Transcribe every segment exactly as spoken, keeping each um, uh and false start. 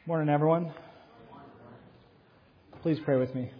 Morning, everyone. Please pray with me.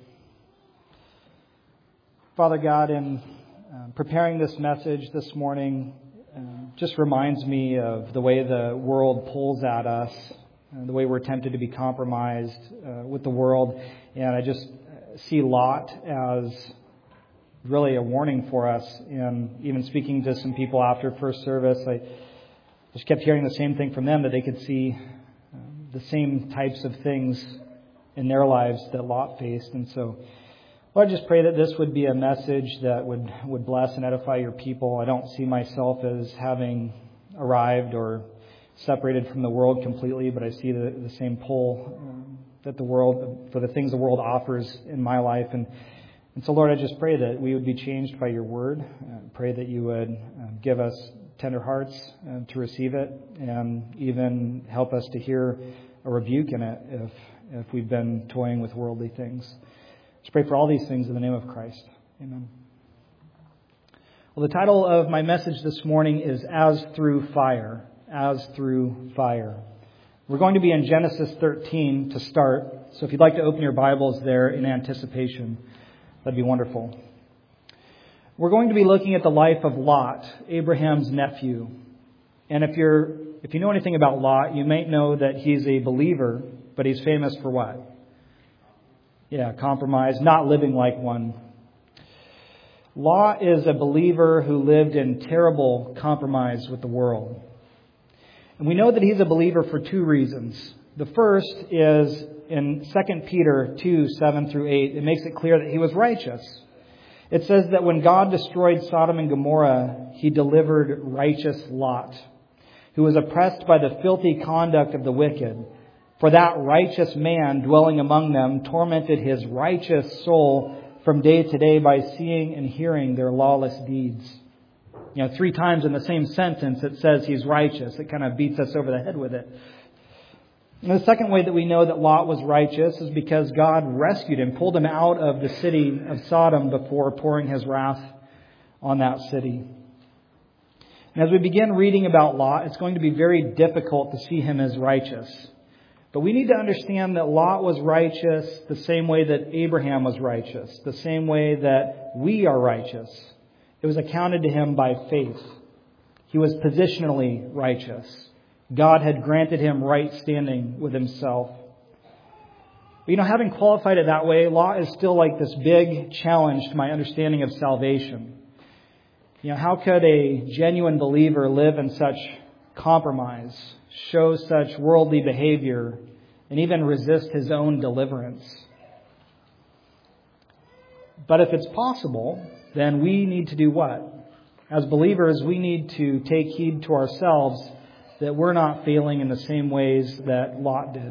Father God, in uh, preparing this message this morning, um, just reminds me of the way the world pulls at us, and the way we're tempted to be compromised uh, with the world. And I just see Lot as really a warning for us. And even speaking to some people after first service, I just kept hearing the same thing from them, that they could see the same types of things in their lives that Lot faced. And so, Lord, I just pray that this would be a message that would, would bless and edify your people. I don't see myself as having arrived or separated from the world completely, but I see the, the same pull um, that the world, for the things the world offers in my life. And, and so, Lord, I just pray that we would be changed by your word. Uh, pray that you would uh, give us tender hearts uh, to receive it, and even help us to hear a rebuke in it if if we've been toying with worldly things. Let's pray for all these things in the name of Christ. Amen. Well, the title of my message this morning is As Through Fire. As Through Fire. We're going to be in Genesis thirteen to start, so if you'd like to open your Bibles there in anticipation, that'd be wonderful. We're going to be looking at the life of Lot, Abraham's nephew. And if you're if you know anything about Lot, you may know that he's a believer, but he's famous for what? Yeah, compromise, not living like one. Lot is a believer who lived in terrible compromise with the world. And we know that he's a believer for two reasons. The first is in Second Peter two, seven through eight. It makes it clear that he was righteous. It says that when God destroyed Sodom and Gomorrah, he delivered righteous Lot, who was oppressed by the filthy conduct of the wicked. For that righteous man dwelling among them tormented his righteous soul from day to day by seeing and hearing their lawless deeds. You know, three times in the same sentence it says he's righteous. It kind of beats us over the head with it. And the second way that we know that Lot was righteous is because God rescued him, pulled him out of the city of Sodom before pouring his wrath on that city. And as we begin reading about Lot, it's going to be very difficult to see him as righteous. But we need to understand that Lot was righteous the same way that Abraham was righteous, the same way that we are righteous. It was accounted to him by faith. He was positionally righteous. God had granted him right standing with himself. But, you know, having qualified it that way, Lot is still like this big challenge to my understanding of salvation. You know, how could a genuine believer live in such compromise, show such worldly behavior, and even resist his own deliverance? But if it's possible, then we need to do what? As believers, we need to take heed to ourselves that we're not failing in the same ways that Lot did.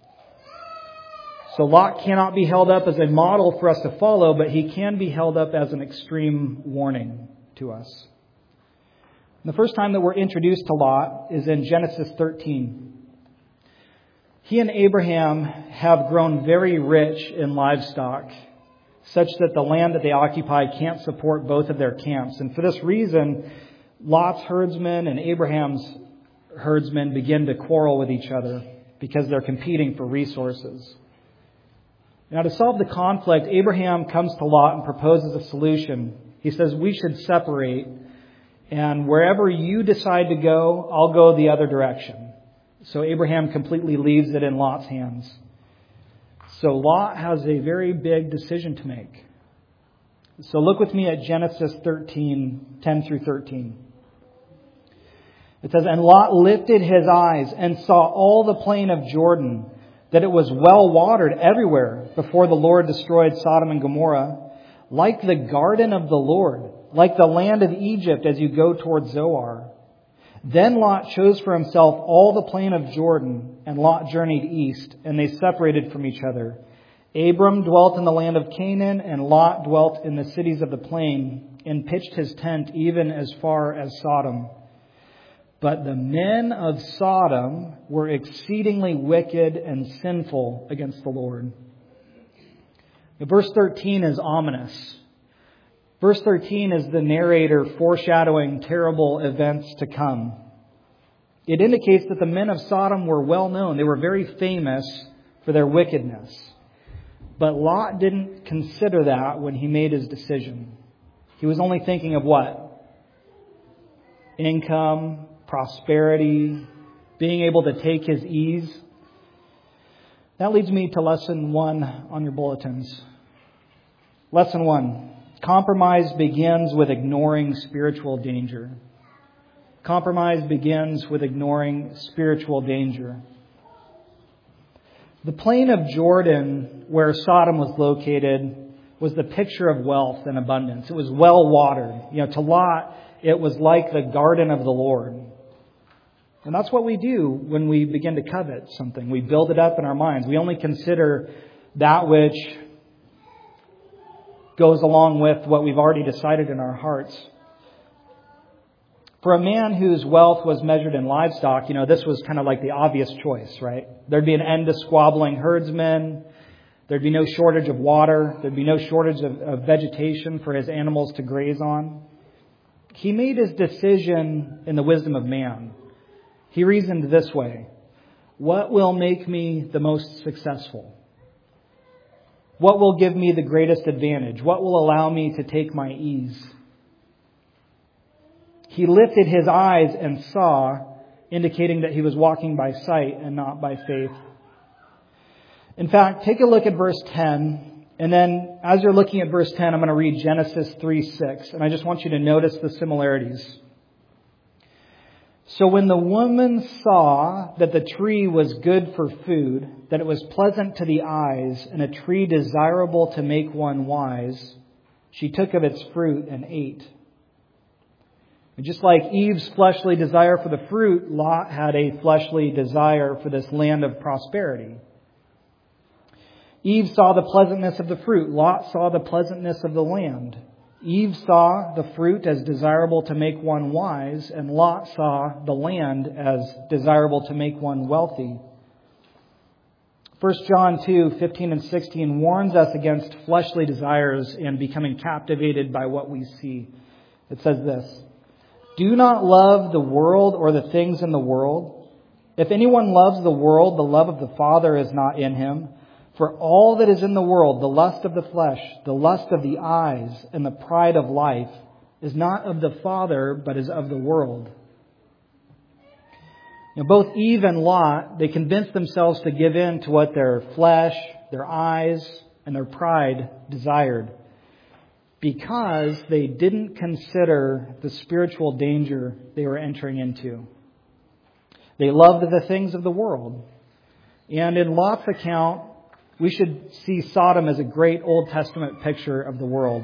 So Lot cannot be held up as a model for us to follow, but he can be held up as an extreme warning to us. And the first time that we're introduced to Lot is in Genesis thirteen. He and Abraham have grown very rich in livestock, such that the land that they occupy can't support both of their camps. And for this reason, Lot's herdsmen and Abraham's herdsmen begin to quarrel with each other because they're competing for resources. Now, to solve the conflict, Abraham comes to Lot and proposes a solution. He says, we should separate, and wherever you decide to go, I'll go the other direction. So Abraham completely leaves it in Lot's hands. So Lot has a very big decision to make. So look with me at Genesis thirteen, ten through thirteen. It says, and Lot lifted his eyes and saw all the plain of Jordan, that it was well watered everywhere before the Lord destroyed Sodom and Gomorrah, like the garden of the Lord, like the land of Egypt as you go toward Zoar. Then Lot chose for himself all the plain of Jordan, and Lot journeyed east, and they separated from each other. Abram dwelt in the land of Canaan, and Lot dwelt in the cities of the plain, and pitched his tent even as far as Sodom. But the men of Sodom were exceedingly wicked and sinful against the Lord. Verse thirteen is ominous. Verse thirteen is the narrator foreshadowing terrible events to come. It indicates that the men of Sodom were well known. They were very famous for their wickedness. But Lot didn't consider that when he made his decision. He was only thinking of what? Income, prosperity, being able to take his ease. That leads me to lesson one on your bulletins. Lesson one. Compromise begins with ignoring spiritual danger. Compromise begins with ignoring spiritual danger. The plain of Jordan, where Sodom was located, was the picture of wealth and abundance. It was well watered. You know, to Lot, it was like the garden of the Lord. And that's what we do when we begin to covet something. We build it up in our minds. We only consider that which goes along with what we've already decided in our hearts. For a man whose wealth was measured in livestock, you know, this was kind of like the obvious choice, right? There'd be an end to squabbling herdsmen. There'd be no shortage of water. There'd be no shortage of, of vegetation for his animals to graze on. He made his decision in the wisdom of man. He reasoned this way: what will make me the most successful? What will give me the greatest advantage? What will allow me to take my ease? He lifted his eyes and saw, indicating that he was walking by sight and not by faith. In fact, take a look at verse ten. And then as you're looking at verse ten, I'm going to read Genesis three six. And I just want you to notice the similarities. So when the woman saw that the tree was good for food, that it was pleasant to the eyes, and a tree desirable to make one wise, she took of its fruit and ate. And just like Eve's fleshly desire for the fruit, Lot had a fleshly desire for this land of prosperity. Eve saw the pleasantness of the fruit. Lot saw the pleasantness of the land. Eve saw the fruit as desirable to make one wise, and Lot saw the land as desirable to make one wealthy. First John two fifteen and sixteen warns us against fleshly desires and becoming captivated by what we see. It says this: do not love the world or the things in the world. If anyone loves the world, the love of the Father is not in him. For all that is in the world, the lust of the flesh, the lust of the eyes, and the pride of life, is not of the Father, but is of the world. Now, both Eve and Lot, they convinced themselves to give in to what their flesh, their eyes, and their pride desired, because they didn't consider the spiritual danger they were entering into. They loved the things of the world. And in Lot's account, we should see Sodom as a great Old Testament picture of the world.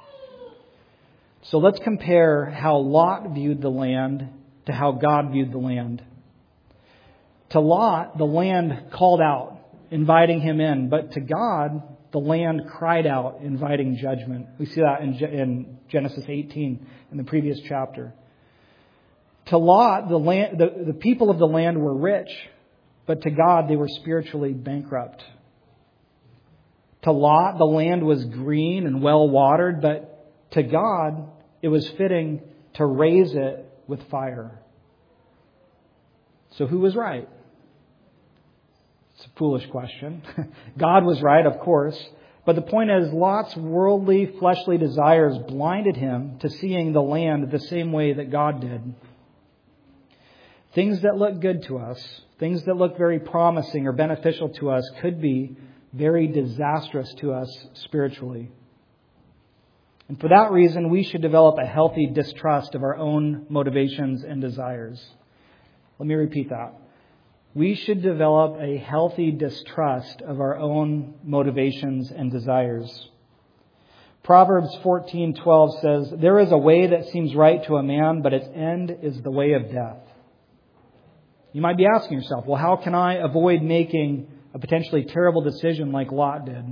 So let's compare how Lot viewed the land to how God viewed the land. To Lot, the land called out, inviting him in. But to God, the land cried out, inviting judgment. We see that in, in Genesis eighteen, in the previous chapter. To Lot, the, land, the, the people of the land were rich, but to God, they were spiritually bankrupt. To Lot, the land was green and well watered, but to God, it was fitting to raise it with fire. So who was right? It's a foolish question. God was right, of course. But the point is, Lot's worldly, fleshly desires blinded him to seeing the land the same way that God did. Things that look good to us, things that look very promising or beneficial to us, could be very disastrous to us spiritually. And for that reason, we should develop a healthy distrust of our own motivations and desires. Let me repeat that. We should develop a healthy distrust of our own motivations and desires. Proverbs fourteen twelve says, "There is a way that seems right to a man, but its end is the way of death." You might be asking yourself, well, how can I avoid making a potentially terrible decision like Lot did?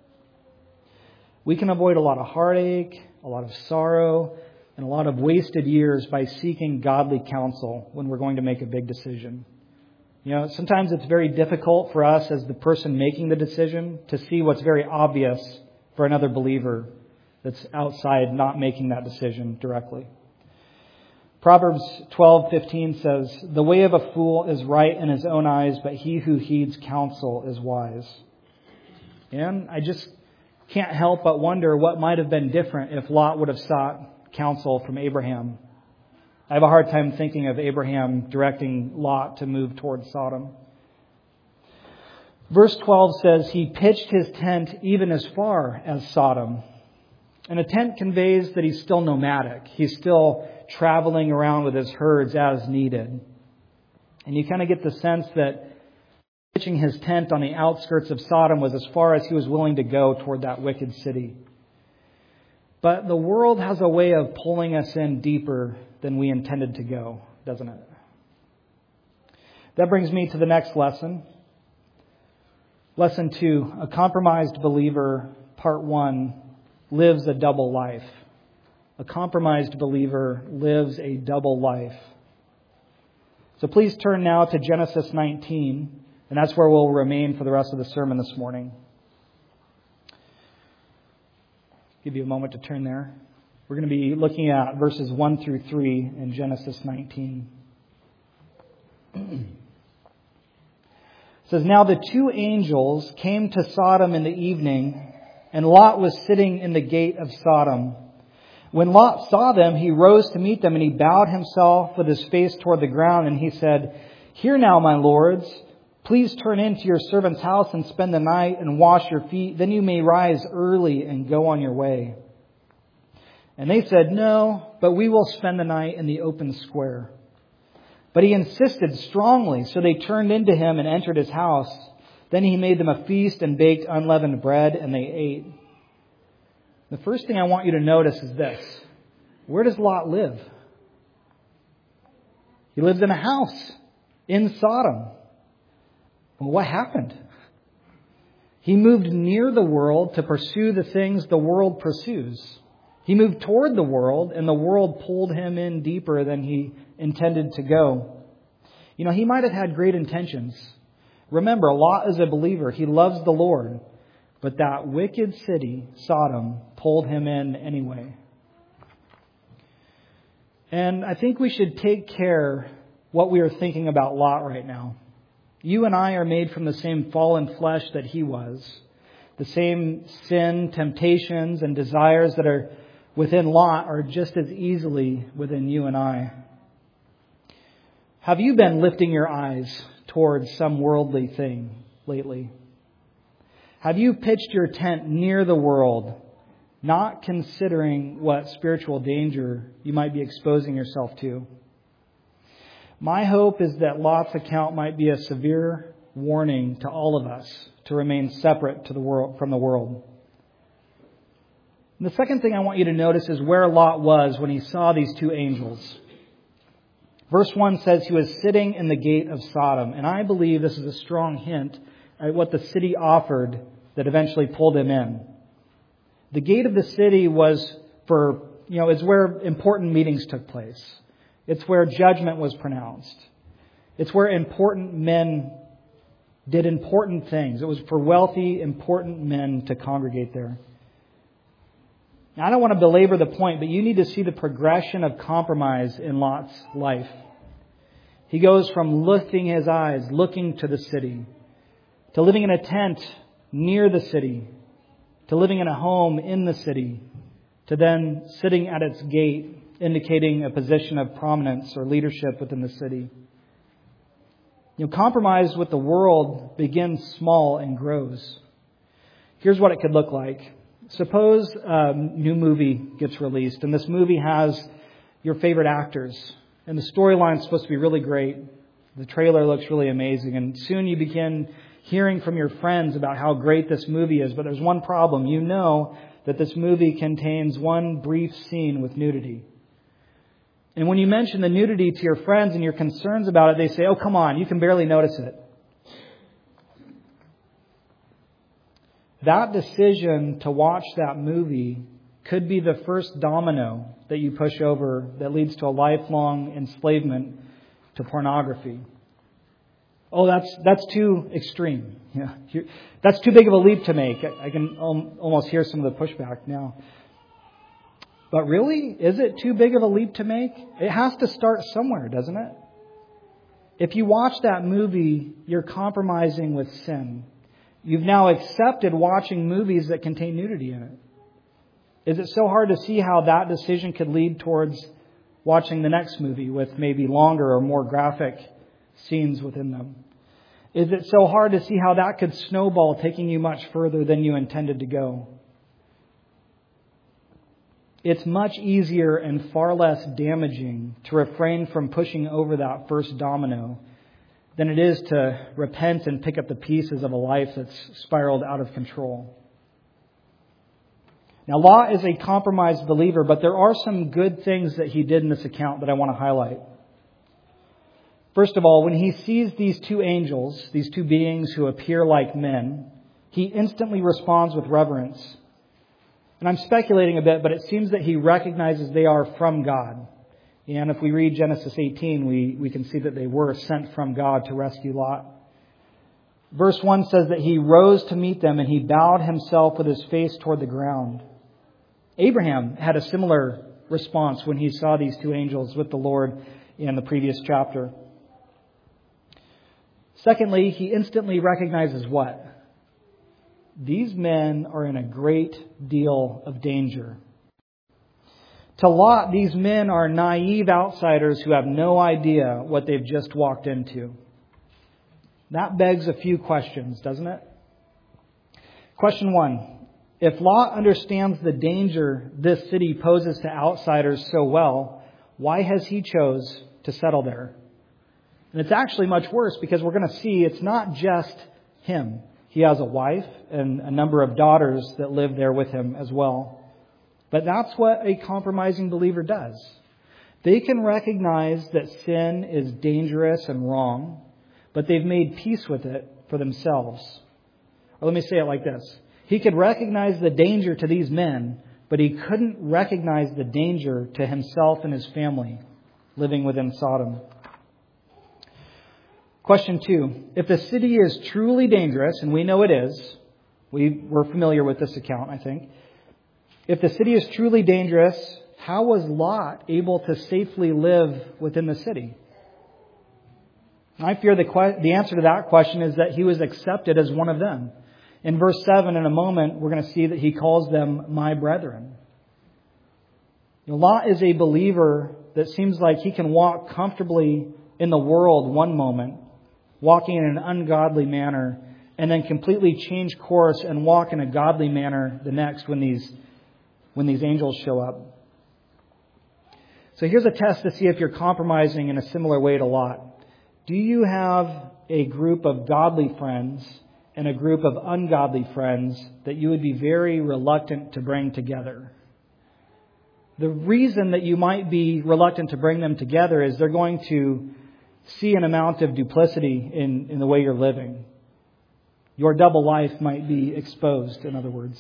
We can avoid a lot of heartache, a lot of sorrow, and a lot of wasted years by seeking godly counsel when we're going to make a big decision. You know, sometimes it's very difficult for us as the person making the decision to see what's very obvious for another believer that's outside not making that decision directly. Proverbs twelve fifteen says, "The way of a fool is right in his own eyes, but he who heeds counsel is wise." And I just can't help but wonder what might have been different if Lot would have sought counsel from Abraham. I have a hard time thinking of Abraham directing Lot to move towards Sodom. Verse twelve says, "He pitched his tent even as far as Sodom." And a tent conveys that he's still nomadic. He's still traveling around with his herds as needed. And you kind of get the sense that pitching his tent on the outskirts of Sodom was as far as he was willing to go toward that wicked city. But the world has a way of pulling us in deeper than we intended to go, doesn't it? That brings me to the next lesson. Lesson two, a compromised believer, part one, lives a double life. A compromised believer lives a double life. So please turn now to Genesis nineteen, and that's where we'll remain for the rest of the sermon this morning. Give you a moment to turn there. We're going to be looking at verses one through three in Genesis nineteen. It says, "Now the two angels came to Sodom in the evening, and Lot was sitting in the gate of Sodom. When Lot saw them, he rose to meet them, and he bowed himself with his face toward the ground, and he said, 'Hear now, my lords, please turn into your servant's house and spend the night and wash your feet. Then you may rise early and go on your way.' And they said, 'No, but we will spend the night in the open square.' But he insisted strongly, so they turned into him and entered his house. Then he made them a feast and baked unleavened bread, and they ate." The first thing I want you to notice is this. Where does Lot live? He lives in a house in Sodom. Well, what happened? He moved near the world to pursue the things the world pursues. He moved toward the world, and the world pulled him in deeper than he intended to go. You know, he might have had great intentions. Remember, Lot is a believer. He loves the Lord. But that wicked city, Sodom, pulled him in anyway. And I think we should take care what we are thinking about Lot right now. You and I are made from the same fallen flesh that he was. The same sin, temptations, and desires that are within Lot are just as easily within you and I. Have you been lifting your eyes towards some worldly thing lately? Have you pitched your tent near the world, not considering what spiritual danger you might be exposing yourself to? My hope is that Lot's account might be a severe warning to all of us to remain separate to the world from the world. And the second thing I want you to notice is where Lot was when he saw these two angels. Verse one says he was sitting in the gate of Sodom. And I believe this is a strong hint at what the city offered that eventually pulled him in. The gate of the city was for, you know, it's where important meetings took place. It's where judgment was pronounced. It's where important men did important things. It was for wealthy, important men to congregate there. Now, I don't want to belabor the point, but you need to see the progression of compromise in Lot's life. He goes from lifting his eyes, looking to the city, to living in a tent near the city, to living in a home in the city, to then sitting at its gate, indicating a position of prominence or leadership within the city. You know, compromise with the world begins small and grows. Here's what it could look like. Suppose a new movie gets released, and this movie has your favorite actors, and the storyline is supposed to be really great. The trailer looks really amazing, and soon you begin hearing from your friends about how great this movie is. But there's one problem. You know that this movie contains one brief scene with nudity. And when you mention the nudity to your friends and your concerns about it, they say, "Oh, come on, you can barely notice it." That decision to watch that movie could be the first domino that you push over that leads to a lifelong enslavement to pornography. Oh, that's that's too extreme. Yeah, that's too big of a leap to make. I can almost hear some of the pushback now. But really, is it too big of a leap to make? It has to start somewhere, doesn't it? If you watch that movie, you're compromising with sin. You've now accepted watching movies that contain nudity in it. Is it so hard to see how that decision could lead towards watching the next movie with maybe longer or more graphic scenes within them? Is it so hard to see how that could snowball, taking you much further than you intended to go? It's much easier and far less damaging to refrain from pushing over that first domino than it is to repent and pick up the pieces of a life that's spiraled out of control. Now, Lot is a compromised believer, but there are some good things that he did in this account that I want to highlight. First of all, when he sees these two angels, these two beings who appear like men, he instantly responds with reverence. And I'm speculating a bit, but it seems that he recognizes they are from God. And if we read Genesis eighteen, we, we can see that they were sent from God to rescue Lot. Verse one says that he rose to meet them and he bowed himself with his face toward the ground. Abraham had a similar response when he saw these two angels with the Lord in the previous chapter. Secondly, he instantly recognizes what? These men are in a great deal of danger. To Lot, these men are naive outsiders who have no idea what they've just walked into. That begs a few questions, doesn't it? Question one. If Lot understands the danger this city poses to outsiders so well, why has he chose to settle there? And it's actually much worse because we're going to see it's not just him. He has a wife and a number of daughters that live there with him as well. But that's what a compromising believer does. They can recognize that sin is dangerous and wrong, but they've made peace with it for themselves. Or let me say it like this. He could recognize the danger to these men, but he couldn't recognize the danger to himself and his family living within Sodom. Question two. If the city is truly dangerous, and we know it is, we, we're familiar with this account, I think. If the city is truly dangerous, how was Lot able to safely live within the city? I fear the, que- the answer to that question is that he was accepted as one of them. In verse seven, in a moment, we're going to see that he calls them my brethren. Lot is a believer that seems like he can walk comfortably in the world one moment, walking in an ungodly manner, and then completely change course and walk in a godly manner the next when these, when these angels show up. So here's a test to see if you're compromising in a similar way to Lot. Do you have a group of godly friends and a group of ungodly friends that you would be very reluctant to bring together? The reason that you might be reluctant to bring them together is they're going to see an amount of duplicity in, in the way you're living. Your double life might be exposed, in other words.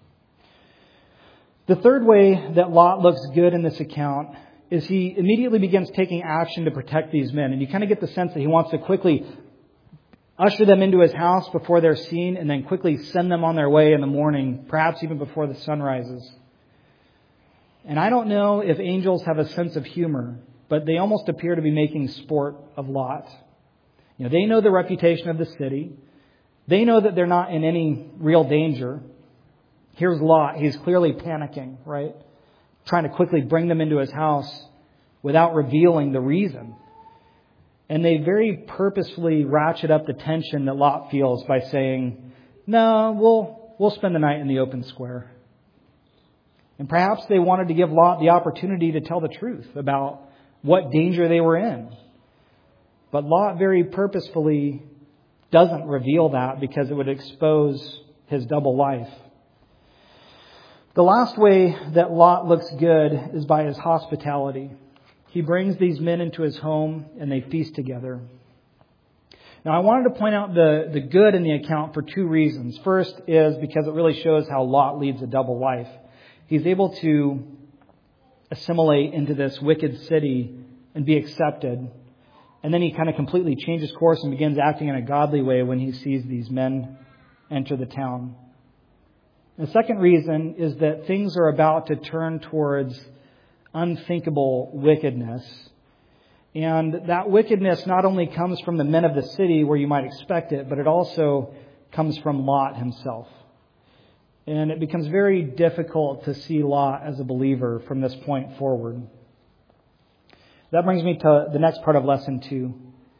The third way that Lot looks good in this account is he immediately begins taking action to protect these men. And you kind of get the sense that he wants to quickly usher them into his house before they're seen and then quickly send them on their way in the morning, perhaps even before the sun rises. And I don't know if angels have a sense of humor, but they almost appear to be making sport of Lot. You know, they know the reputation of the city. They know that they're not in any real danger. Here's Lot. He's clearly panicking, right? Trying to quickly bring them into his house without revealing the reason. And they very purposefully ratchet up the tension that Lot feels by saying, no, we'll, we'll spend the night in the open square. And perhaps they wanted to give Lot the opportunity to tell the truth about what danger they were in. But Lot very purposefully doesn't reveal that because it would expose his double life. The last way that Lot looks good is by his hospitality. He brings these men into his home and they feast together. Now, I wanted to point out the, the good in the account for two reasons. First is because it really shows how Lot leads a double life. He's able to assimilate into this wicked city and be accepted. And then he kind of completely changes course and begins acting in a godly way when he sees these men enter the town. The second reason is that things are about to turn towards unthinkable wickedness. And that wickedness not only comes from the men of the city where you might expect it, but it also comes from Lot himself. And it becomes very difficult to see Lot as a believer from this point forward. That brings me to the next part of lesson two.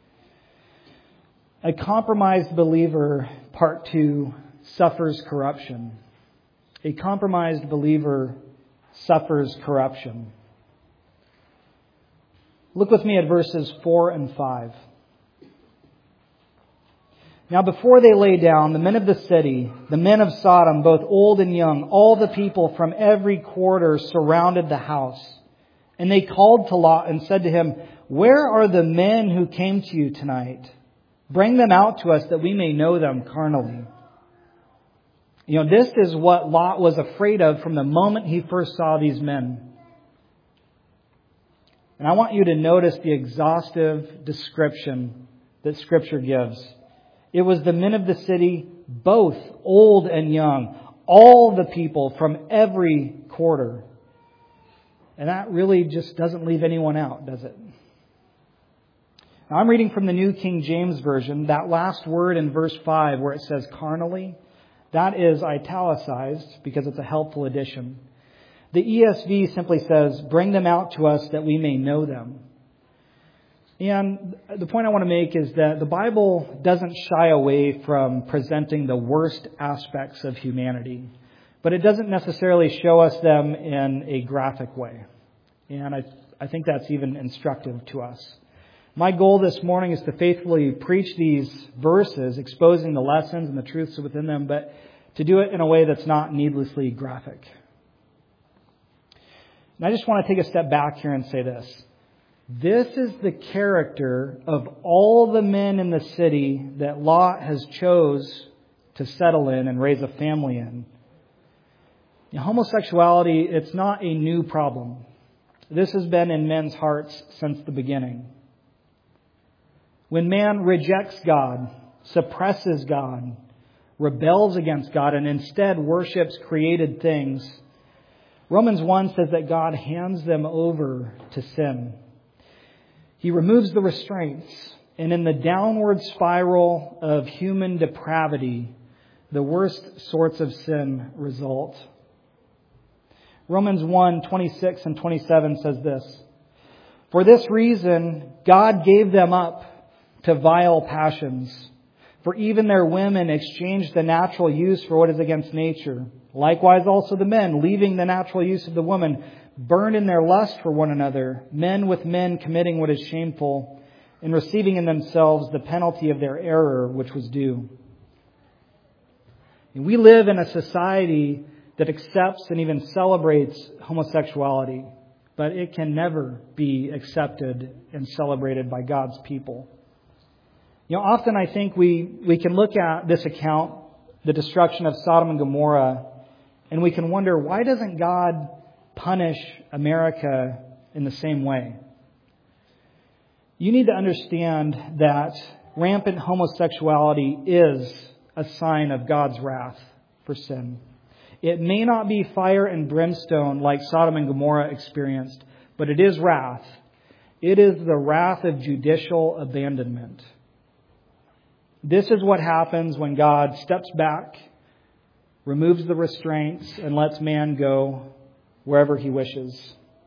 A compromised believer, part two, suffers corruption. A compromised believer suffers corruption. Look with me at verses four and five. Now before they lay down, the men of the city, the men of Sodom, both old and young, all the people from every quarter surrounded the house. And they called to Lot and said to him, "Where are the men who came to you tonight? Bring them out to us that we may know them carnally." You know, this is what Lot was afraid of from the moment he first saw these men. And I want you to notice the exhaustive description that Scripture gives. It was the men of the city, both old and young, all the people from every quarter. And that really just doesn't leave anyone out, does it? Now, I'm reading from the New King James Version. That last word in verse five where it says carnally, that is italicized because it's a helpful addition. The E S V simply says, "Bring them out to us that we may know them." And the point I want to make is that the Bible doesn't shy away from presenting the worst aspects of humanity, but it doesn't necessarily show us them in a graphic way. And I, I think that's even instructive to us. My goal this morning is to faithfully preach these verses, exposing the lessons and the truths within them, but to do it in a way that's not needlessly graphic. And I just want to take a step back here and say this. This is the character of all the men in the city that Lot has chose to settle in and raise a family in. Now, homosexuality, it's not a new problem. This has been in men's hearts since the beginning. When man rejects God, suppresses God, rebels against God, and instead worships created things, Romans one says that God hands them over to sin. He removes the restraints, and in the downward spiral of human depravity, the worst sorts of sin result. Romans one, twenty-six and twenty-seven says this, "For this reason, God gave them up to vile passions. For even their women exchanged the natural use for what is against nature. Likewise also the men, leaving the natural use of the woman, burned in their lust for one another, men with men committing what is shameful, and receiving in themselves the penalty of their error which was due." And we live in a society that accepts and even celebrates homosexuality, but it can never be accepted and celebrated by God's people. You know, often I think we, we can look at this account, the destruction of Sodom and Gomorrah, and we can wonder, why doesn't God punish America in the same way? You need to understand that rampant homosexuality is a sign of God's wrath for sin. It may not be fire and brimstone like Sodom and Gomorrah experienced, but it is wrath. It is the wrath of judicial abandonment. This is what happens when God steps back, removes the restraints, and lets man go wherever he wishes.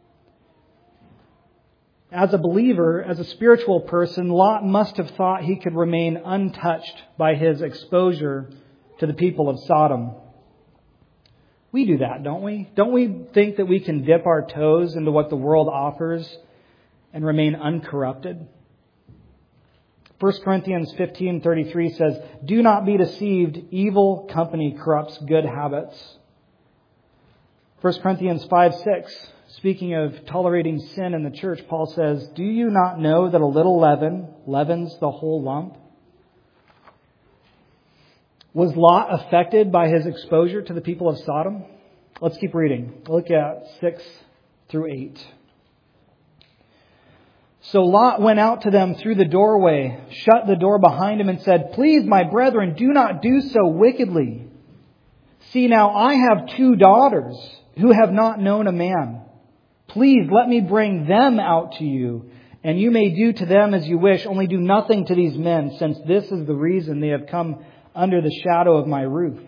As a believer, as a spiritual person, Lot must have thought he could remain untouched by his exposure to the people of Sodom. We do that, don't we? Don't we think that we can dip our toes into what the world offers and remain uncorrupted? First Corinthians fifteen thirty-three says, "Do not be deceived. Evil company corrupts good habits." First Corinthians five six, speaking of tolerating sin in the church, Paul says, "Do you not know that a little leaven leavens the whole lump?" Was Lot affected by his exposure to the people of Sodom? Let's keep reading. Look at six through eight. "So Lot went out to them through the doorway, shut the door behind him, and said, 'Please, my brethren, do not do so wickedly. See, now I have two daughters who have not known a man. Please let me bring them out to you, and you may do to them as you wish. Only do nothing to these men, since this is the reason they have come under the shadow of my roof."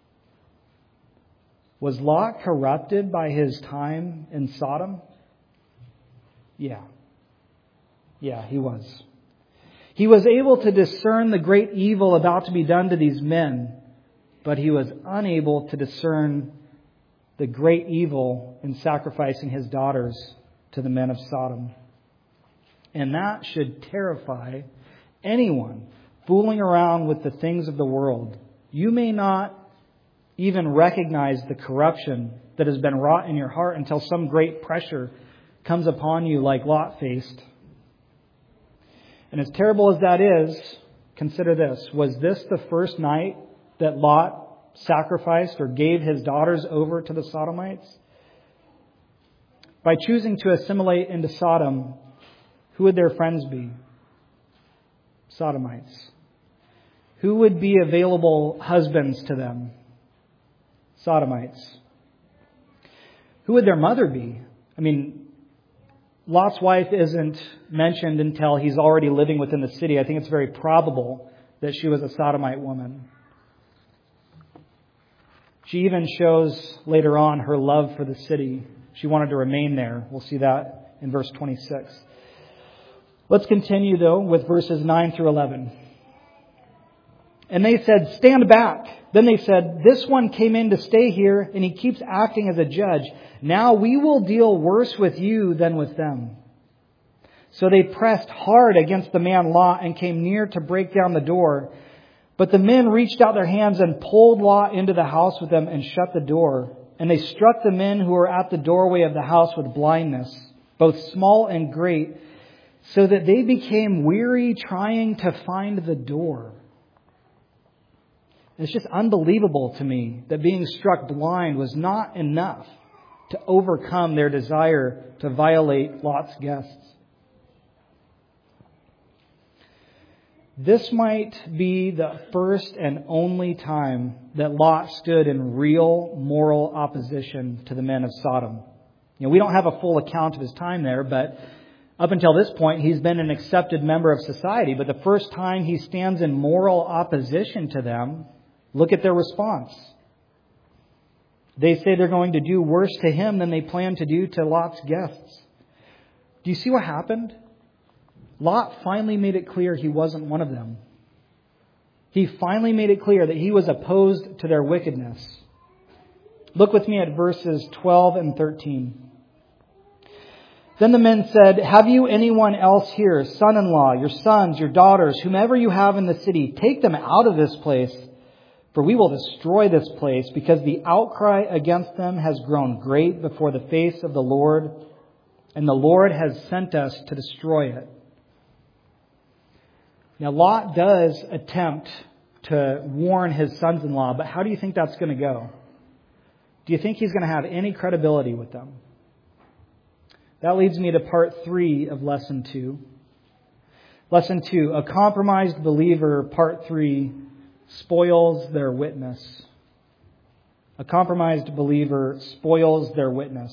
Was Lot corrupted by his time in Sodom? Yeah. Yeah, he was. He was able to discern the great evil about to be done to these men, but he was unable to discern the great evil in sacrificing his daughters to the men of Sodom. And that should terrify anyone fooling around with the things of the world. You may not even recognize the corruption that has been wrought in your heart until some great pressure comes upon you like Lot faced. And as terrible as that is, consider this. Was this the first night that Lot sacrificed or gave his daughters over to the Sodomites? By choosing to assimilate into Sodom, who would their friends be? Sodomites. Who would be available husbands to them? Sodomites. Who would their mother be? I mean, Lot's wife isn't mentioned until he's already living within the city. I think it's very probable that she was a Sodomite woman. She even shows later on her love for the city. She wanted to remain there. We'll see that in verse twenty-six. Let's continue, though, with verses nine through eleven. And they said, "Stand back." Then they said, "This one came in to stay here, and he keeps acting as a judge. Now we will deal worse with you than with them." So they pressed hard against the man Lot and came near to break down the door. But the men reached out their hands and pulled Lot into the house with them and shut the door. And they struck the men who were at the doorway of the house with blindness, both small and great, so that they became weary trying to find the door. It's just unbelievable to me that being struck blind was not enough to overcome their desire to violate Lot's guests. This might be the first and only time that Lot stood in real moral opposition to the men of Sodom. You know, we don't have a full account of his time there, but up until this point, he's been an accepted member of society. But the first time he stands in moral opposition to them, look at their response. They say they're going to do worse to him than they plan to do to Lot's guests. Do you see what happened? Lot finally made it clear he wasn't one of them. He finally made it clear that he was opposed to their wickedness. Look with me at verses twelve and thirteen. Then the men said, "Have you anyone else here, son-in-law, your sons, your daughters, whomever you have in the city? Take them out of this place, for we will destroy this place, because the outcry against them has grown great before the face of the Lord, and the Lord has sent us to destroy it." Now, Lot does attempt to warn his sons-in-law, but how do you think that's going to go? Do you think he's going to have any credibility with them? That leads me to part three of lesson two. Lesson two, a compromised believer, part three, spoils their witness. A compromised believer spoils their witness.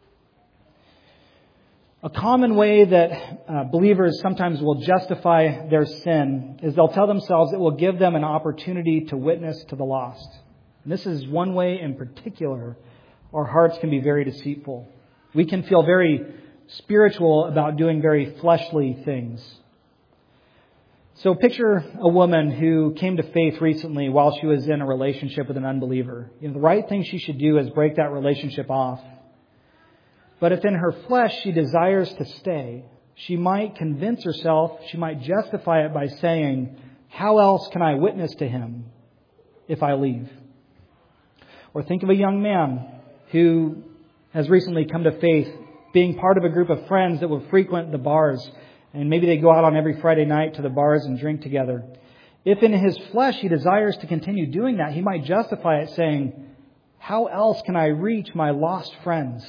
A common way that uh, believers sometimes will justify their sin is they'll tell themselves it will give them an opportunity to witness to the lost. And this is one way in particular our hearts can be very deceitful. We can feel very spiritual about doing very fleshly things. So picture a woman who came to faith recently while she was in a relationship with an unbeliever. You know, the right thing she should do is break that relationship off. But if in her flesh she desires to stay, she might convince herself, she might justify it by saying, "How else can I witness to him if I leave?" Or think of a young man who has recently come to faith, being part of a group of friends that will frequent the bars. And maybe they go out on every Friday night to the bars and drink together. If in his flesh he desires to continue doing that, he might justify it saying, "How else can I reach my lost friends?"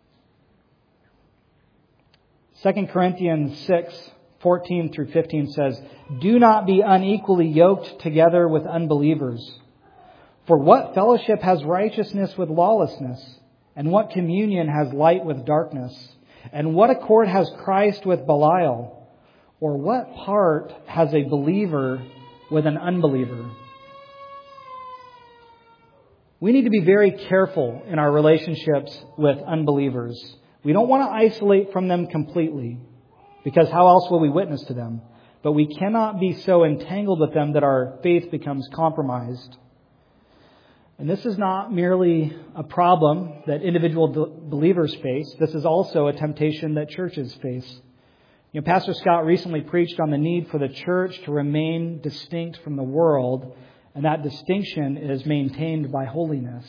Second Corinthians six, fourteen through fifteen says, "Do not be unequally yoked together with unbelievers. For what fellowship has righteousness with lawlessness? And what communion has light with darkness? And what accord has Christ with Belial? Or what part has a believer with an unbeliever? We need to be very careful in our relationships with unbelievers. We don't want to isolate from them completely, because how else will we witness to them? But we cannot be so entangled with them that our faith becomes compromised. And this is not merely a problem that individual believers face. This is also a temptation that churches face. You know, Pastor Scott recently preached on the need for the church to remain distinct from the world, and that distinction is maintained by holiness.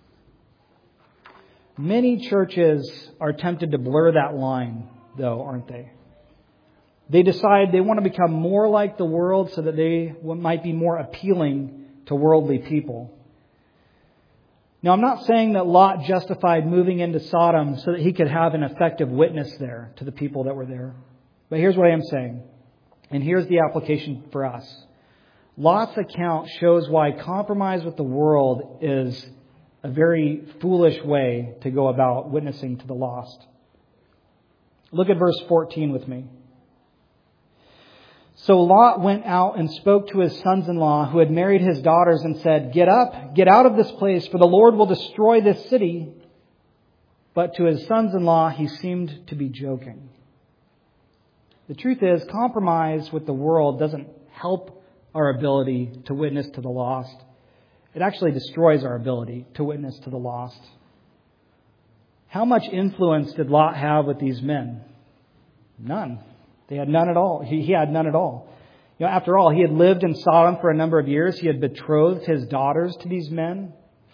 Many churches are tempted to blur that line, though, aren't they? They decide they want to become more like the world so that they might be more appealing to worldly people. Now, I'm not saying that Lot justified moving into Sodom so that he could have an effective witness there to the people that were there. But here's what I am saying, and here's the application for us. Lot's account shows why compromise with the world is a very foolish way to go about witnessing to the lost. Look at verse fourteen with me. So Lot went out and spoke to his sons-in-law who had married his daughters and said, "Get up, get out of this place, for the Lord will destroy this city." But to his sons-in-law, he seemed to be joking. The truth is, compromise with the world doesn't help our ability to witness to the lost. It actually destroys our ability to witness to the lost. How much influence did Lot have with these men? None. They had none at all. He, he had none at all. You know, after all, he had lived in Sodom for a number of years. He had betrothed his daughters to these men.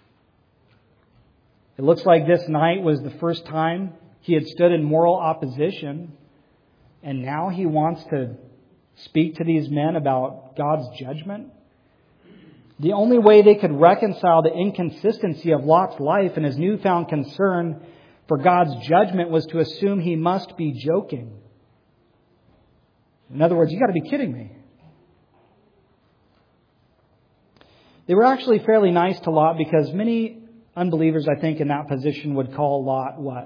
It looks like this night was the first time he had stood in moral opposition. And now he wants to speak to these men about God's judgment. The only way they could reconcile the inconsistency of Lot's life and his newfound concern for God's judgment was to assume he must be joking. In other words, you got to be kidding me. They were actually fairly nice to Lot because many unbelievers, I think, in that position would call Lot what?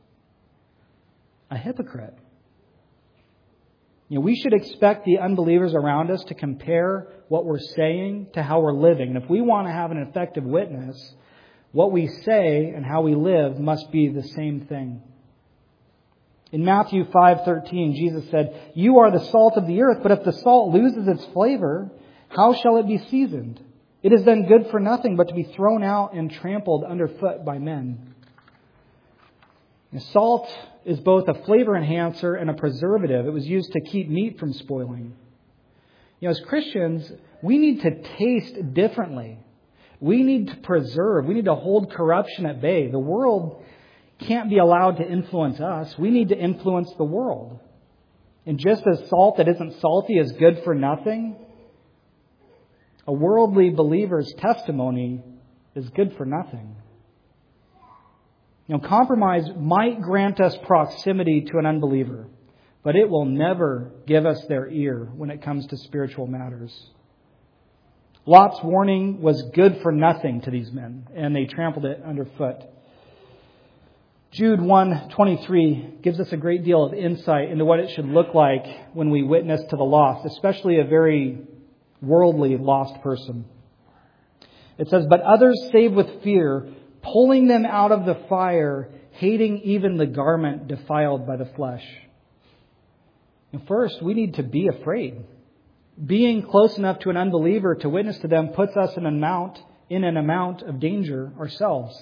A hypocrite. You know, we should expect the unbelievers around us to compare what we're saying to how we're living. And if we want to have an effective witness, what we say and how we live must be the same thing. In Matthew five thirteen, Jesus said, "You are the salt of the earth, but if the salt loses its flavor, how shall it be seasoned? It is then good for nothing but to be thrown out and trampled underfoot by men." And salt is both a flavor enhancer and a preservative. It was used to keep meat from spoiling. You know, as Christians, we need to taste differently. We need to preserve. We need to hold corruption at bay. The world can't be allowed to influence us. We need to influence the world. And just as salt that isn't salty is good for nothing, a worldly believer's testimony is good for nothing. You know, compromise might grant us proximity to an unbeliever, but it will never give us their ear when it comes to spiritual matters. Lot's warning was good for nothing to these men, and they trampled it underfoot. Jude one twenty-three gives us a great deal of insight into what it should look like when we witness to the lost, especially a very worldly lost person. It says, "But others save with fear, pulling them out of the fire, hating even the garment defiled by the flesh." And first, we need to be afraid. Being close enough to an unbeliever to witness to them puts us in an amount, in an amount of danger ourselves.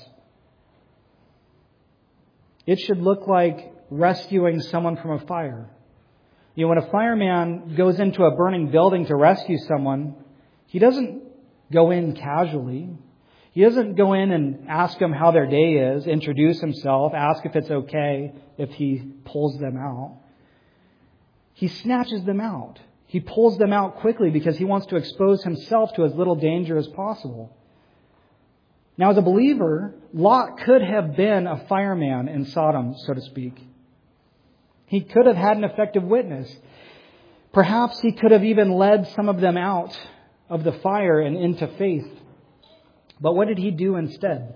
It should look like rescuing someone from a fire. You know, when a fireman goes into a burning building to rescue someone, he doesn't go in casually. He doesn't go in and ask them how their day is, introduce himself, ask if it's okay if he pulls them out. He snatches them out. He pulls them out quickly because he wants to expose himself to as little danger as possible. Now, as a believer, Lot could have been a fireman in Sodom, so to speak. He could have had an effective witness. Perhaps he could have even led some of them out of the fire and into faith. But what did he do instead?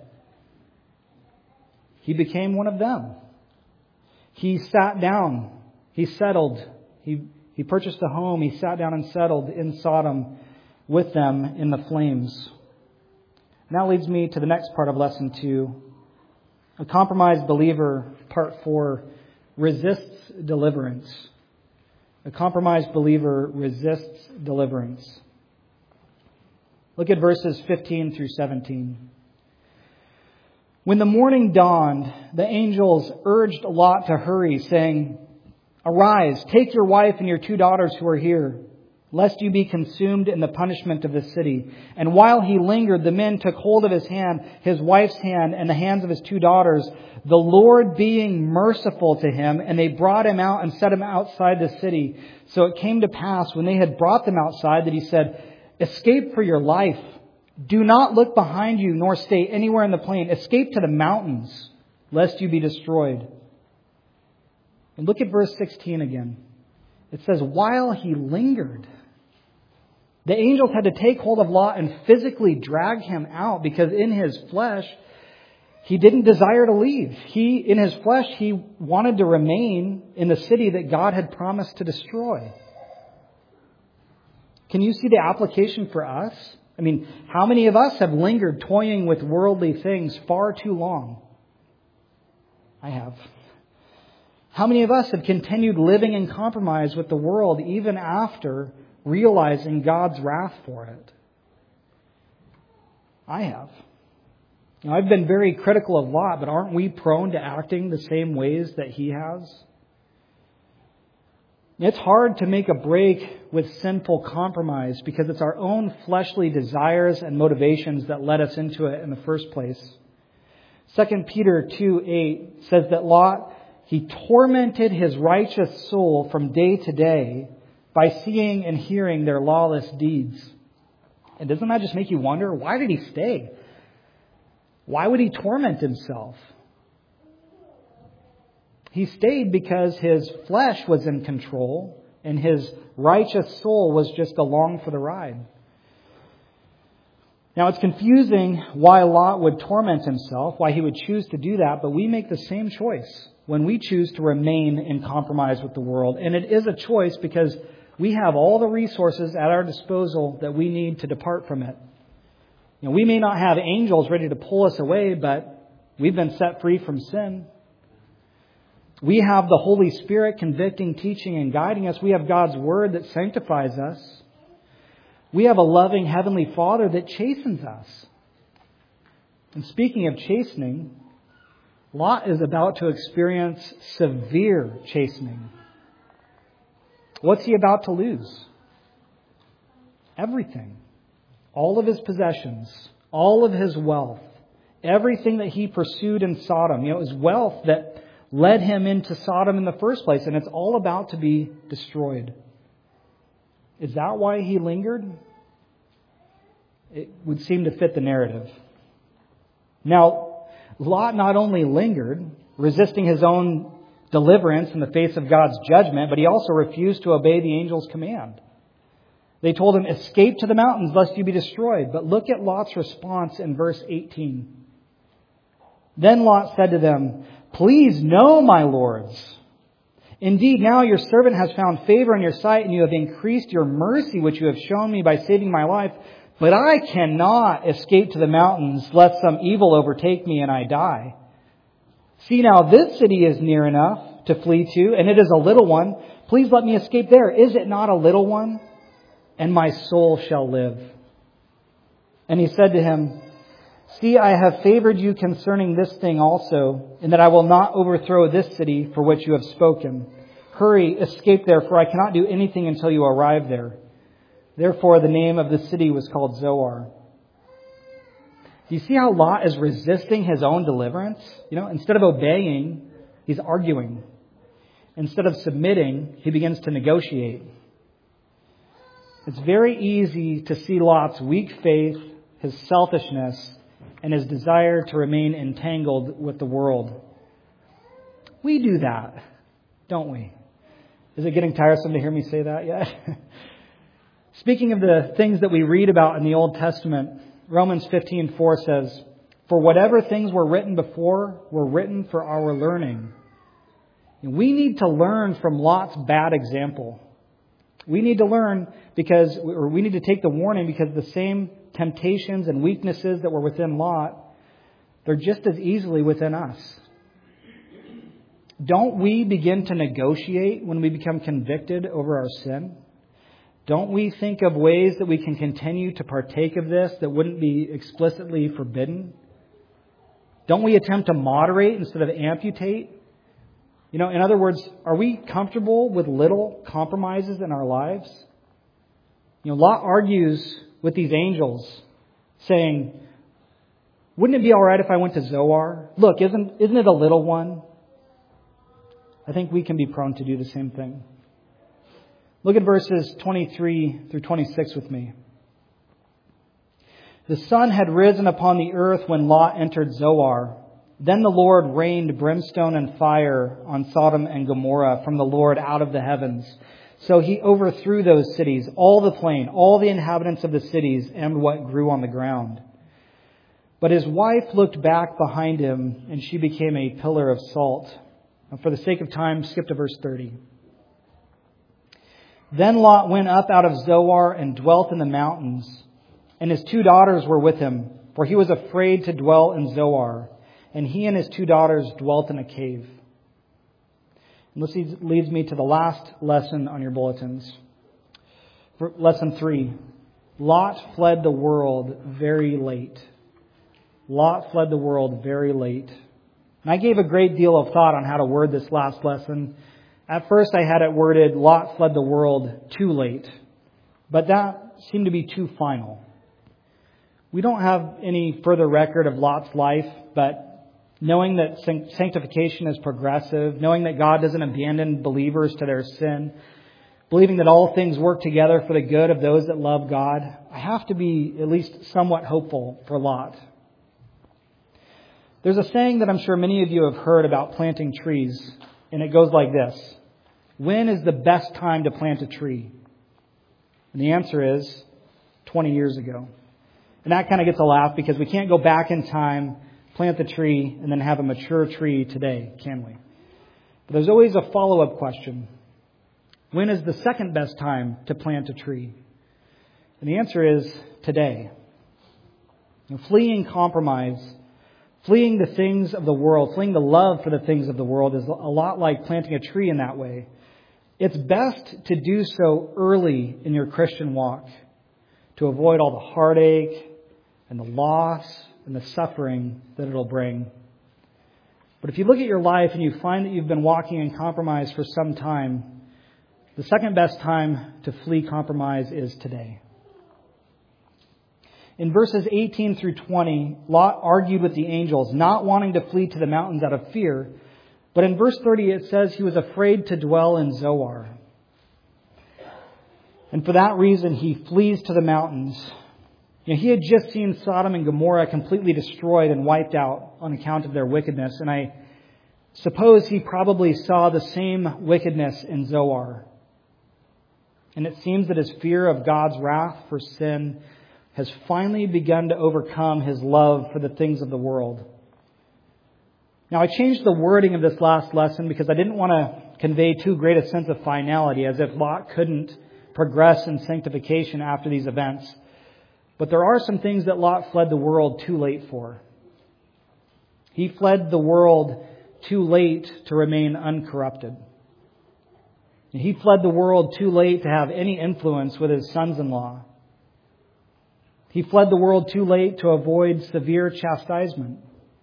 He became one of them. He sat down. He settled. He, he purchased a home. He sat down and settled in Sodom with them in the flames. And that leads me to the next part of lesson two. A compromised believer, part four, resists deliverance. A compromised believer resists deliverance. Look at verses fifteen through seventeen. When the morning dawned, the angels urged Lot to hurry, saying, "Arise, take your wife and your two daughters who are here, lest you be consumed in the punishment of the city." And while he lingered, the men took hold of his hand, his wife's hand, and the hands of his two daughters, the Lord being merciful to him, and they brought him out and set him outside the city. So it came to pass, when they had brought them outside, that he said, "Escape for your life. Do not look behind you, nor stay anywhere in the plain. Escape to the mountains, lest you be destroyed." And look at verse sixteen again. It says, while he lingered, the angels had to take hold of Lot and physically drag him out, because in his flesh, he didn't desire to leave. He, in his flesh, he wanted to remain in the city that God had promised to destroy. Can you see the application for us? I mean, how many of us have lingered toying with worldly things far too long? I have. How many of us have continued living in compromise with the world even after realizing God's wrath for it? I have. Now, I've been very critical of Lot, but aren't we prone to acting the same ways that he has? It's hard to make a break with sinful compromise because it's our own fleshly desires and motivations that led us into it in the first place. Second Peter two eight says that Lot, he tormented his righteous soul from day to day by seeing and hearing their lawless deeds. And doesn't that just make you wonder, why did he stay? Why would he torment himself? He stayed because his flesh was in control and his righteous soul was just along for the ride. Now, it's confusing why Lot would torment himself, why he would choose to do that, but we make the same choice when we choose to remain in compromise with the world. And it is a choice because we have all the resources at our disposal that we need to depart from it. You know, we may not have angels ready to pull us away, but we've been set free from sin. We have the Holy Spirit convicting, teaching, and guiding us. We have God's Word that sanctifies us. We have a loving Heavenly Father that chastens us. And speaking of chastening, Lot is about to experience severe chastening. What's he about to lose? Everything. All of his possessions, all of his wealth, everything that he pursued in Sodom. You know, it was wealth that led him into Sodom in the first place, and it's all about to be destroyed. Is that why he lingered? It would seem to fit the narrative. Now, Lot not only lingered, resisting his own deliverance in the face of God's judgment, but he also refused to obey the angel's command. They told him, "Escape to the mountains, lest you be destroyed." But look at Lot's response in verse eighteen. Then Lot said to them, "Please know, my lords. Indeed, now your servant has found favor in your sight, and you have increased your mercy, which you have shown me by saving my life. But I cannot escape to the mountains, lest some evil overtake me and I die. See now, this city is near enough to flee to, and it is a little one. Please let me escape there. Is it not a little one? And my soul shall live." And he said to him, "See, I have favored you concerning this thing also, in that I will not overthrow this city for which you have spoken. Hurry, escape there, for I cannot do anything until you arrive there." Therefore, the name of the city was called Zoar. Do you see how Lot is resisting his own deliverance? You know, instead of obeying, he's arguing. Instead of submitting, he begins to negotiate. It's very easy to see Lot's weak faith, his selfishness, and his desire to remain entangled with the world. We do that, don't we? Is it getting tiresome to hear me say that yet? Speaking of the things that we read about in the Old Testament Romans fifteen four says, "For whatever things were written before were written for our learning." And we need to learn from Lot's bad example. We need to learn because, or we need to take the warning because the same temptations and weaknesses that were within Lot, they're just as easily within us. Don't we begin to negotiate when we become convicted over our sin? Don't we think of ways that we can continue to partake of this that wouldn't be explicitly forbidden? Don't we attempt to moderate instead of amputate? You know, in other words, are we comfortable with little compromises in our lives? You know, Lot argues with these angels saying, wouldn't it be all right if I went to Zoar? Look, isn't, isn't it a little one? I think we can be prone to do the same thing. Look at verses twenty-three through twenty-six with me. The sun had risen upon the earth when Lot entered Zoar. Then the Lord rained brimstone and fire on Sodom and Gomorrah from the Lord out of the heavens. So he overthrew those cities, all the plain, all the inhabitants of the cities, and what grew on the ground. But his wife looked back behind him, and she became a pillar of salt. And for the sake of time, skip to verse thirty. Then Lot went up out of Zoar and dwelt in the mountains, and his two daughters were with him, for he was afraid to dwell in Zoar, and he and his two daughters dwelt in a cave. And this leads me to the last lesson on your bulletins. For lesson three. Lot fled the world very late. Lot fled the world very late. And I gave a great deal of thought on how to word this last lesson. At first I had it worded, Lot fled the world too late. But that seemed to be too final. We don't have any further record of Lot's life, but knowing that sanctification is progressive, knowing that God doesn't abandon believers to their sin, believing that all things work together for the good of those that love God, I have to be at least somewhat hopeful for Lot. There's a saying that I'm sure many of you have heard about planting trees, and it goes like this. When is the best time to plant a tree? And the answer is twenty years ago. And that kind of gets a laugh because we can't go back in time, plant the tree, and then have a mature tree today, can we? But there's always a follow-up question. When is the second best time to plant a tree? And the answer is today. You know, fleeing compromise, fleeing the things of the world, fleeing the love for the things of the world is a lot like planting a tree in that way. It's best to do so early in your Christian walk to avoid all the heartache and the loss and the suffering that it'll bring. But if you look at your life and you find that you've been walking in compromise for some time, the second best time to flee compromise is today. In verses eighteen through twenty, Lot argued with the angels, not wanting to flee to the mountains out of fear. But in verse thirty, it says he was afraid to dwell in Zoar. And for that reason, he flees to the mountains. You know, he had just seen Sodom and Gomorrah completely destroyed and wiped out on account of their wickedness. And I suppose he probably saw the same wickedness in Zoar. And it seems that his fear of God's wrath for sin has finally begun to overcome his love for the things of the world. Now, I changed the wording of this last lesson because I didn't want to convey too great a sense of finality, as if Lot couldn't progress in sanctification after these events. But there are some things that Lot fled the world too late for. He fled the world too late to remain uncorrupted. He fled the world too late to have any influence with his sons-in-law. He fled the world too late to avoid severe chastisement.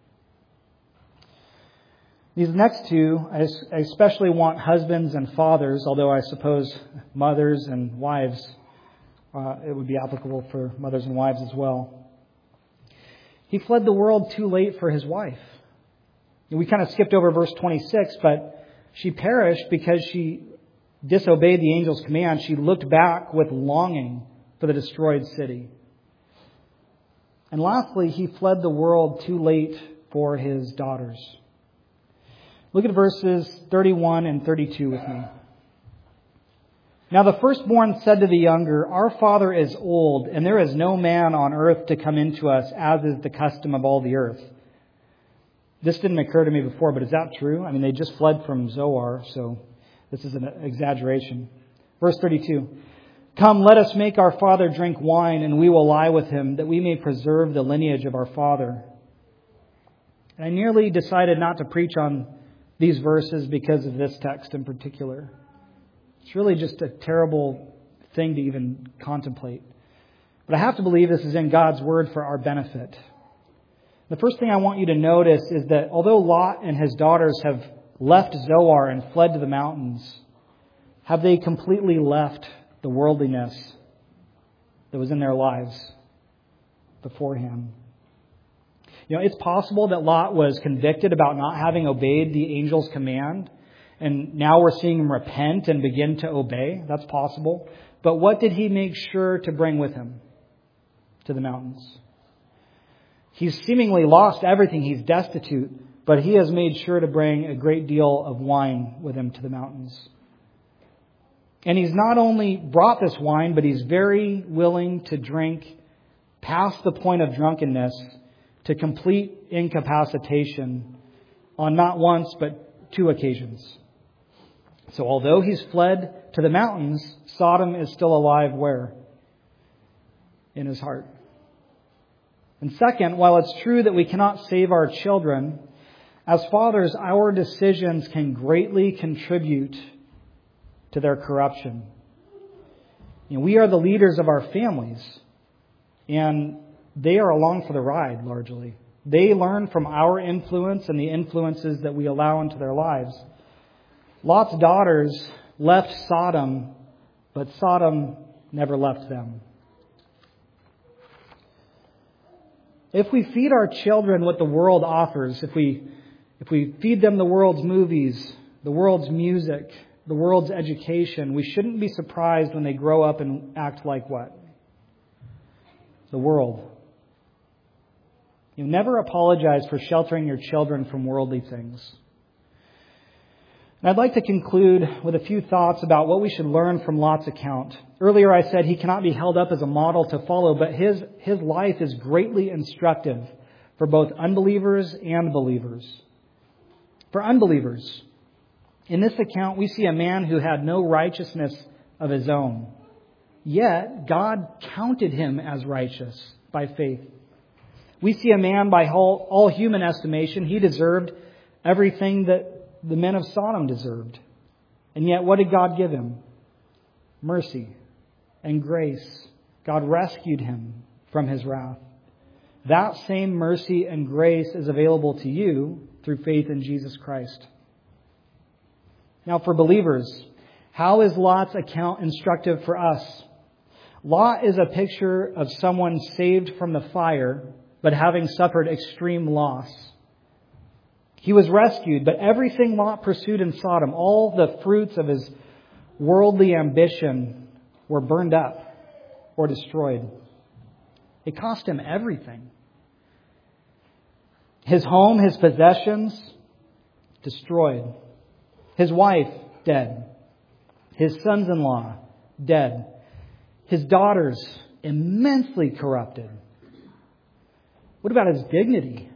These next two, I especially want husbands and fathers, although I suppose mothers and wives, uh, it would be applicable for mothers and wives as well. He fled the world too late for his wife. We kind of skipped over verse twenty-six, but she perished because she disobeyed the angel's command. She looked back with longing for the destroyed city. And lastly, he fled the world too late for his daughters. Look at verses thirty-one and thirty-two with me. Now the firstborn said to the younger, Our father is old, and there is no man on earth to come into us, as is the custom of all the earth. This didn't occur to me before, but is that true? I mean, they just fled from Zoar, so this is an exaggeration. Verse thirty-two. Come, let us make our father drink wine, and we will lie with him, that we may preserve the lineage of our father. And I nearly decided not to preach on these verses because of this text in particular. It's really just a terrible thing to even contemplate. But I have to believe this is in God's Word for our benefit. The first thing I want you to notice is that although Lot and his daughters have left Zoar and fled to the mountains, have they completely left the worldliness that was in their lives beforehand? You know, it's possible that Lot was convicted about not having obeyed the angel's command, and now we're seeing him repent and begin to obey. That's possible. But what did he make sure to bring with him to the mountains? He's seemingly lost everything. He's destitute, but he has made sure to bring a great deal of wine with him to the mountains. And he's not only brought this wine, but he's very willing to drink past the point of drunkenness to complete incapacitation on not once, but two occasions. So although he's fled to the mountains, Sodom is still alive where? In his heart. And second, while it's true that we cannot save our children, as fathers, our decisions can greatly contribute to their corruption. You know, we are the leaders of our families, and they are along for the ride largely. They learn from our influence and the influences that we allow into their lives. Lot's daughters left Sodom, but Sodom never left them. If we feed our children what the world offers, if we if we feed them the world's movies, the world's music, the world's education, we shouldn't be surprised when they grow up and act like what? The world. You never apologize for sheltering your children from worldly things. And I'd like to conclude with a few thoughts about what we should learn from Lot's account. Earlier I said he cannot be held up as a model to follow, but his, his life is greatly instructive for both unbelievers and believers. For unbelievers, in this account we see a man who had no righteousness of his own. Yet God counted him as righteous by faith. We see a man by all, all human estimation, he deserved everything that the men of Sodom deserved. And yet what did God give him? Mercy and grace. God rescued him from his wrath. That same mercy and grace is available to you through faith in Jesus Christ. Now for believers, how is Lot's account instructive for us? Lot is a picture of someone saved from the fire, but having suffered extreme loss. He was rescued, but everything Lot pursued in Sodom, all the fruits of his worldly ambition, were burned up or destroyed. It cost him everything. His home, his possessions, destroyed. His wife, dead. His sons-in-law, dead. His daughters, immensely corrupted. What about his dignity?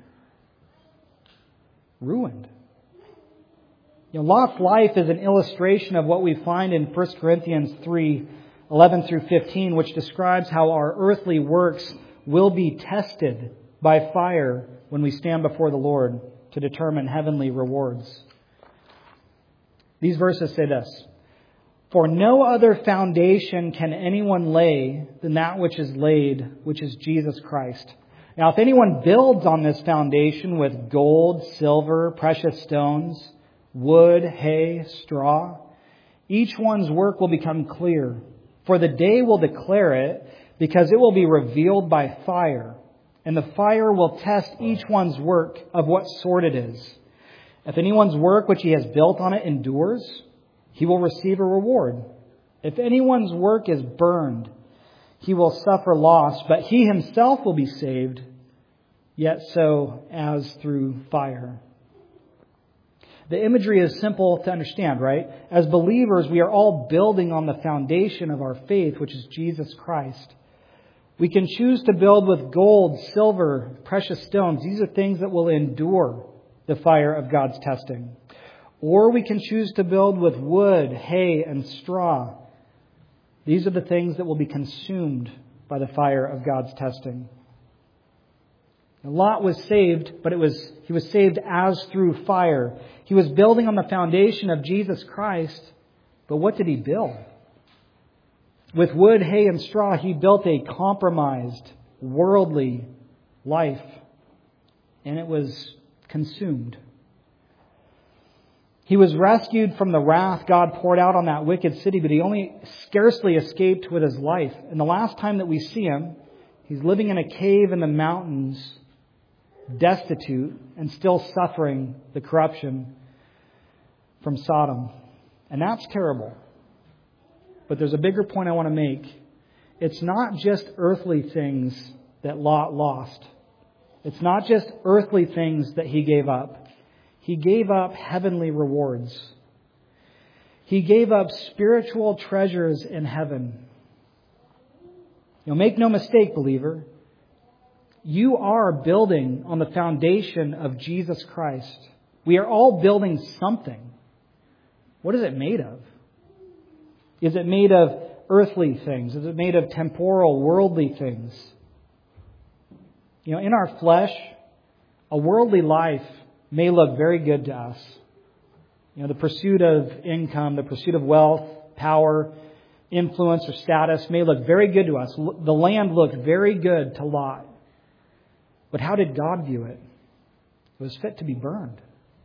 Ruined. You know, Lot's life is an illustration of what we find in First Corinthians three, eleven through fifteen, which describes how our earthly works will be tested by fire when we stand before the Lord to determine heavenly rewards. These verses say this: For no other foundation can anyone lay than that which is laid, which is Jesus Christ. Now, if anyone builds on this foundation with gold, silver, precious stones, wood, hay, straw, each one's work will become clear. For the day will declare it, because it will be revealed by fire. And the fire will test each one's work of what sort it is. If anyone's work which he has built on it endures, he will receive a reward. If anyone's work is burned, he will suffer loss, but he himself will be saved, yet so as through fire. The imagery is simple to understand, right? As believers, we are all building on the foundation of our faith, which is Jesus Christ. We can choose to build with gold, silver, precious stones. These are things that will endure the fire of God's testing. Or we can choose to build with wood, hay, and straw. These are the things that will be consumed by the fire of God's testing. Lot was saved, but it was he was saved as through fire. He was building on the foundation of Jesus Christ, but what did he build? With wood, hay, and straw, he built a compromised, worldly life, and it was consumed. He was rescued from the wrath God poured out on that wicked city, but he only scarcely escaped with his life. And the last time that we see him, he's living in a cave in the mountains, destitute, and still suffering the corruption from Sodom. And that's terrible. But there's a bigger point I want to make. It's not just earthly things that Lot lost. It's not just earthly things that he gave up. He gave up heavenly rewards. He gave up spiritual treasures in heaven. You know, make no mistake, believer. You are building on the foundation of Jesus Christ. We are all building something. What is it made of? Is it made of earthly things? Is it made of temporal, worldly things? You know, in our flesh, a worldly life may look very good to us. You know, the pursuit of income, the pursuit of wealth, power, influence, or status may look very good to us. The land looked very good to Lot. But how did God view it? It was fit to be burned.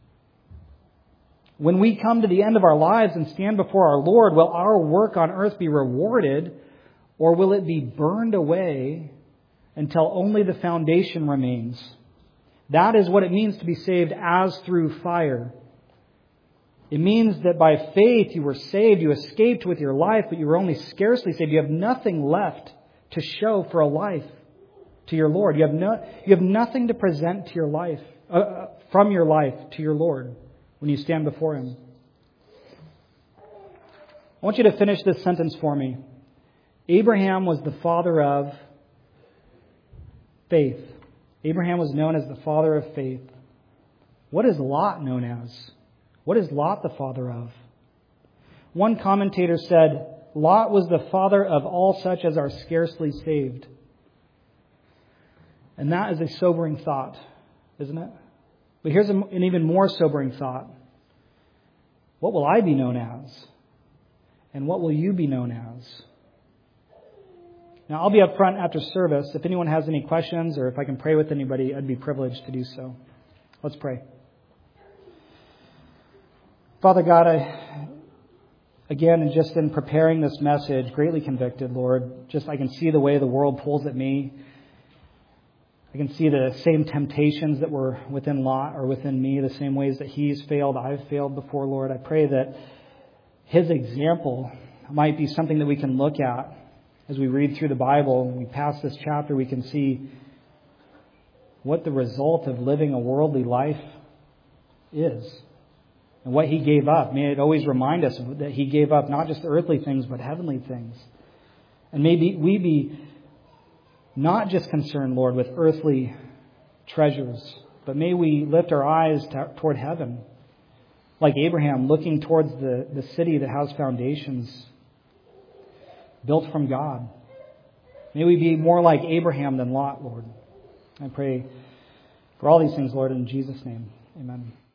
When we come to the end of our lives and stand before our Lord, will our work on earth be rewarded, or will it be burned away until only the foundation remains? That is what it means to be saved as through fire. It means that by faith you were saved, you escaped with your life, but you were only scarcely saved. You have nothing left to show for a life to your Lord. You have no, you have nothing to present to your life, uh, from your life to your Lord when you stand before Him. I want you to finish this sentence for me. Abraham was the father of faith. Abraham was known as the father of faith. What is Lot known as? What is Lot the father of? One commentator said, Lot was the father of all such as are scarcely saved. And that is a sobering thought, isn't it? But here's an even more sobering thought. What will I be known as? And what will you be known as? Now, I'll be up front after service. If anyone has any questions or if I can pray with anybody, I'd be privileged to do so. Let's pray. Father God, I, again, and just in preparing this message, greatly convicted, Lord. Just I can see the way the world pulls at me. I can see the same temptations that were within Lot or within me, the same ways that he's failed, I've failed before, Lord. I pray that his example might be something that we can look at as we read through the Bible. When we pass this chapter, we can see what the result of living a worldly life is and what he gave up. May it always remind us that he gave up not just earthly things, but heavenly things. And maybe we be not just concerned, Lord, with earthly treasures, but may we lift our eyes to, toward heaven, like Abraham, looking towards the, the city that has foundations built from God. May we be more like Abraham than Lot, Lord. I pray for all these things, Lord, in Jesus' name. Amen.